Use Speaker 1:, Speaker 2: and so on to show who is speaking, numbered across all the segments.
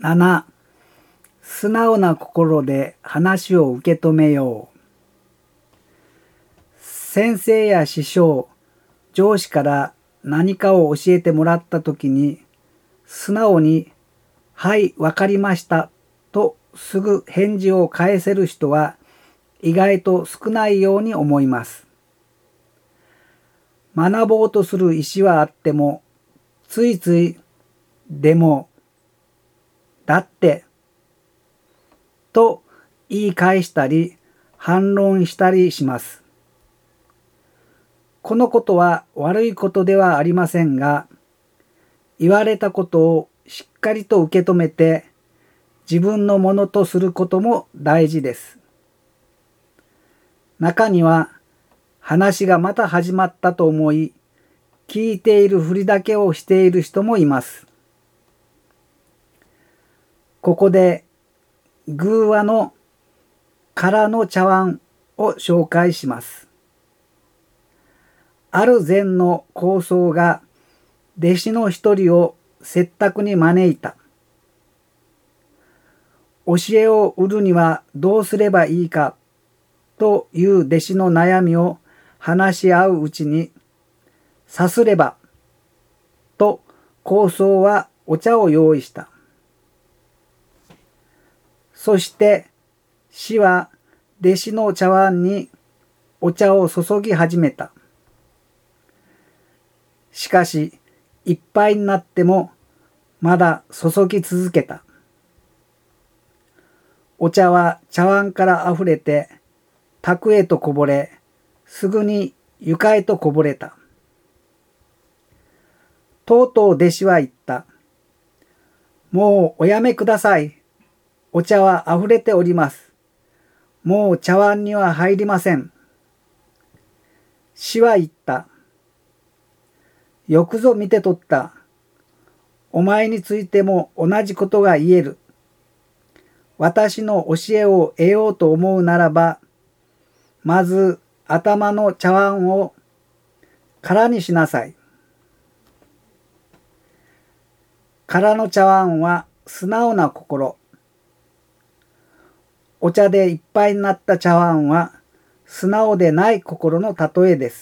Speaker 1: 7、素直な心で話を受け止めよう。先生や師匠、上司から何かを教えてもらったときに、素直に、はい、わかりました、とすぐ返事を返せる人は意外と少ないように思います。学ぼうとする意思はあっても、ついつい、でも、だって、と言い返したり、反論したりします。このことは悪いことではありませんが、言われたことをしっかりと受け止めて、自分のものとすることも大事です。中には、話がまた始まったと思い、聞いているふりだけをしている人もいます。ここで、寓話の空の茶碗を紹介します。ある禅の高僧が弟子の一人を説得に招いた。教えを売るにはどうすればいいかという弟子の悩みを話し合ううちに、さすればと高僧はお茶を用意した。そして師は弟子の茶碗にお茶を注ぎ始めた。しかしいっぱいになってもまだ注ぎ続けた。お茶は茶碗からあふれて卓へとこぼれ、すぐに床へとこぼれた。とうとう弟子は言った。もうおやめください。お茶はあふれております。もう茶碗には入りません。師は言った。よくぞ見て取った。お前についても同じことが言える。私の教えを得ようと思うならば、まず頭の茶碗を空にしなさい。空の茶碗は素直な心。お茶でいっぱいになった茶碗は素直でない心の例えです。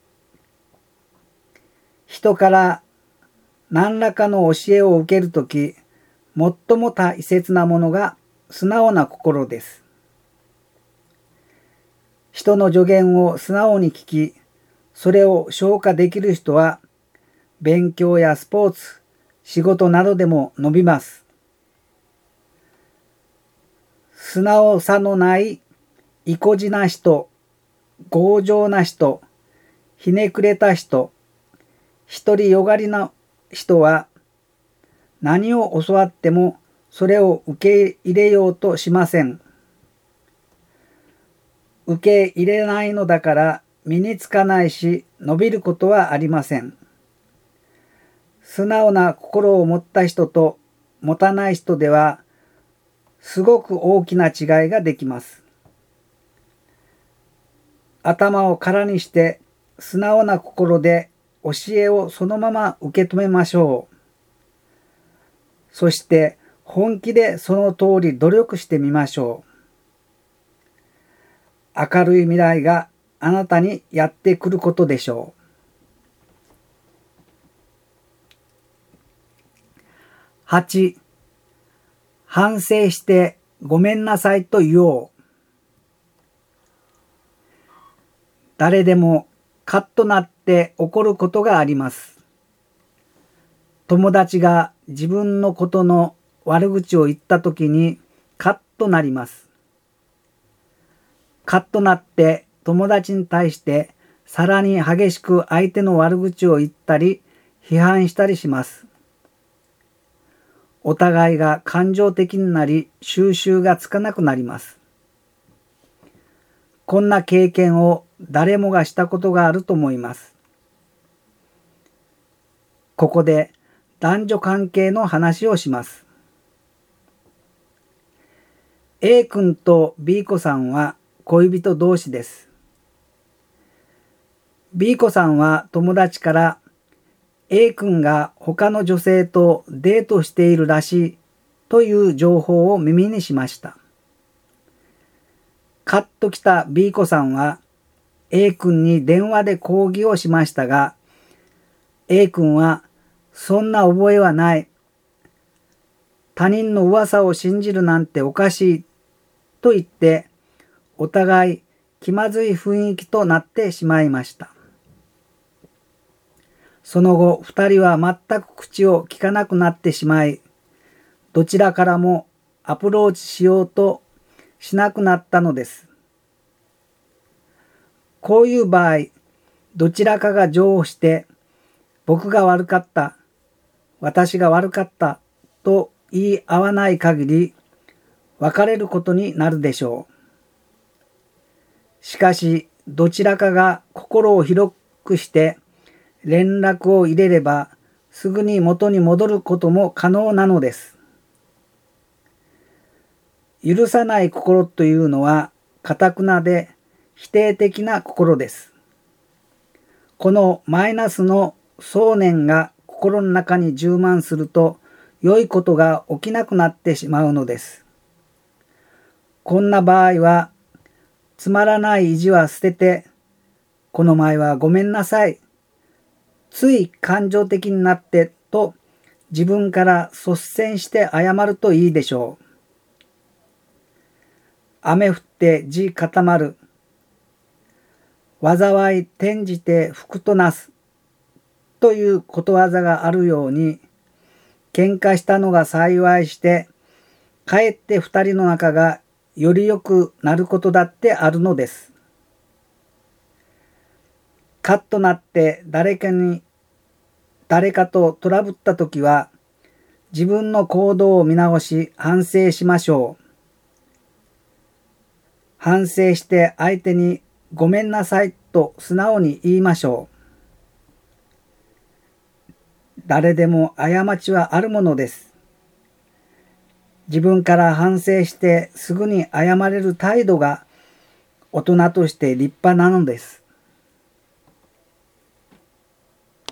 Speaker 1: 人から何らかの教えを受けるとき、最も大切なものが素直な心です。人の助言を素直に聞き、それを消化できる人は、勉強やスポーツ、仕事などでも伸びます。素直さのない意固地な人、強情な人、ひねくれた人、独りよがりな人は、何を教わってもそれを受け入れようとしません。受け入れないのだから身につかないし伸びることはありません。素直な心を持った人と持たない人ではすごく大きな違いができます。頭を空にして素直な心で教えをそのまま受け止めましょう。そして本気でその通り努力してみましょう。明るい未来があなたにやってくることでしょう。8、反省してごめんなさいと言おう。誰でもカッとなって怒ることがあります。友達が自分のことの悪口を言ったときにカッとなります。カッとなって友達に対してさらに激しく相手の悪口を言ったり批判したりします。お互いが感情的になり収拾がつかなくなります。こんな経験を誰もがしたことがあると思います。ここで男女関係の話をします。A 君と B 子さんは恋人同士です。B 子さんは友達から A 君が他の女性とデートしているらしいという情報を耳にしました。カッときた B 子さんは A 君に電話で抗議をしましたが、A 君はそんな覚えはない。他人の噂を信じるなんておかしいと言って、お互い気まずい雰囲気となってしまいました。その後、二人は全く口を聞かなくなってしまい、どちらからもアプローチしようとしなくなったのです。こういう場合、どちらかが譲歩して、僕が悪かった、私が悪かったと言い合わない限り、別れることになるでしょう。しかし、どちらかが心を広くして連絡を入れれば、すぐに元に戻ることも可能なのです。許さない心というのは、頑なで否定的な心です。このマイナスの想念が心の中に充満すると、良いことが起きなくなってしまうのです。こんな場合は、つまらない意地は捨てて、この前はごめんなさい。つい感情的になってと自分から率先して謝るといいでしょう。雨降って地固まる。災い転じて福となす。ということわざがあるように、喧嘩したのが幸いして、かえって二人の仲がより良くなることだってあるのです。カッとなって誰かとトラブったときは、自分の行動を見直し反省しましょう。反省して相手にごめんなさいと素直に言いましょう。誰でも過ちはあるものです。自分から反省してすぐに謝れる態度が大人として立派なのです。